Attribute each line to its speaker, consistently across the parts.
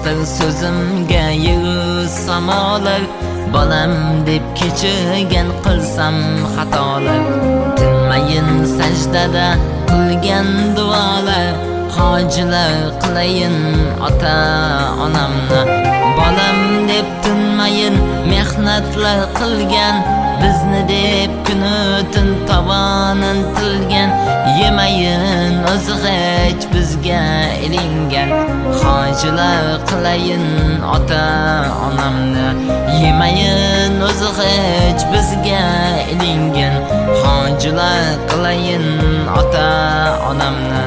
Speaker 1: Batır sözümge yığız samalar, balam deb kechirgan qilsam xatolar. Tinmayin sajdada qilgan duolar, hojilar qilayin ota onamni. Balam deb tinmayin mehnatlar qilgan, bizni deb kunu tun tavonin tilgan. Yemayin o'zi hech bizga ilingan, hojilar qilayin ota onamni. Yemayin o'zi hech bizga ilingan, hojilar qilayin ota onamni.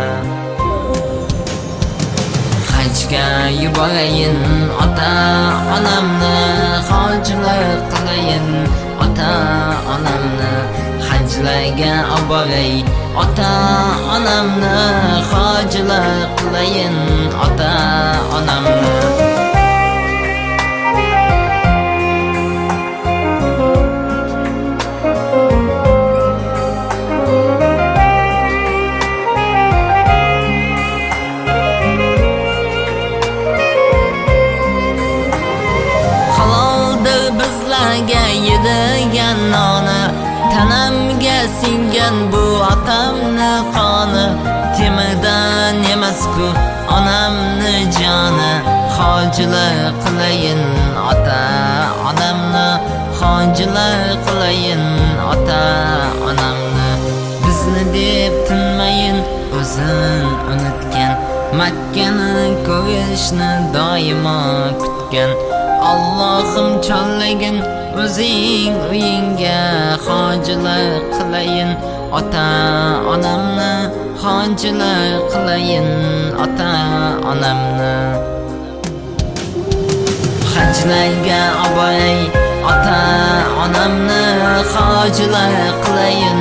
Speaker 1: Hajga yuborayin ota onamni, hojilar qilayin ota onamni. Hajlarga oboray ota onamni, hojilar qilayin ota onamni. Bizlarga yedirgan noni, tanamga singan bu otamni qoni. Temirdan emas-ku onamni joni, hojilar qilayin ota onamni, hojilar qilayin ota onamni. Bizni deb tinmayin o'zin unutgan, Makkani ko'rishni doimo kutgan. Allohim chollagin o'zing uyingga, hojilar qilayin ota onamni, hojilar qilayin ota onamni. Hajlarga oboray ota onamni, hojilar qilayin